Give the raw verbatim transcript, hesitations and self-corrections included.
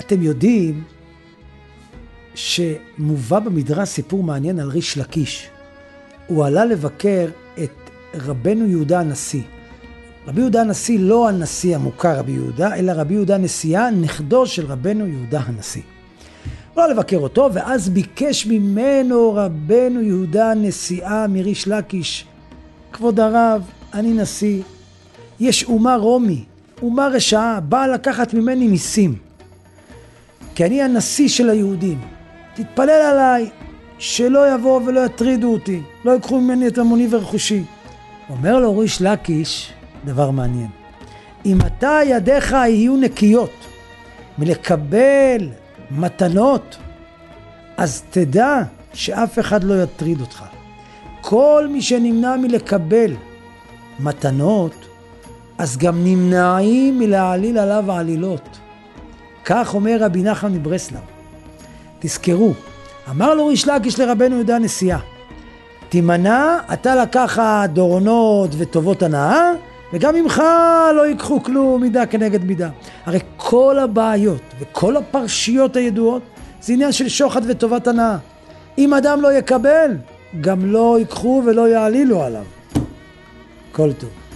אתם יודעים שמובא במדרש סיפור מעניין על ריש לקיש. הוא עלה לבקר את רבנו יהודה הנשיא. רבי יהודה הנשיא לא הנשיא המוכר רבי יהודה, אלא רבי יהודה הנשיאה, נכדו של רבנו יהודה הנשיא. הוא עלה לבקר אותו, ואז ביקש ממנו רבנו יהודה הנשיאה מריש לקיש, כבוד הרב, אני נשיא, יש אומה רומי, אומה רשעה, באה לקחת ממני מיסים, כי אני הנשיא של היהודים. תתפלל עליי שלא יבואו ולא יטרידו אותי, לא יקחו ממני את ממוני ורכושי. אומר לו ריש לקיש דבר מעניין, אם אתה ידיך יהיו נקיות מלקבל מתנות, אז תדע שאף אחד לא יטריד אותך. כל מי שנמנע מלקבל מתנות, אז גם נמנעים מלהעליל עליו העלילות. כך אומר רבי נחמן מברסלב. תזכרו, אמר לו ריש לקיש לרבנו יהודה הנשיאה, תימנע, אתה לקחת דורונות וטובות הנאה, וגם ממך לא ייקחו כלום, מידה כנגד מידה. הרי כל הבעיות וכל הפרשיות הידועות זה עניין של שוחד וטובת הנאה. אם אדם לא יקבל, גם לא ייקחו ולא יעלילו עליו. כל טוב.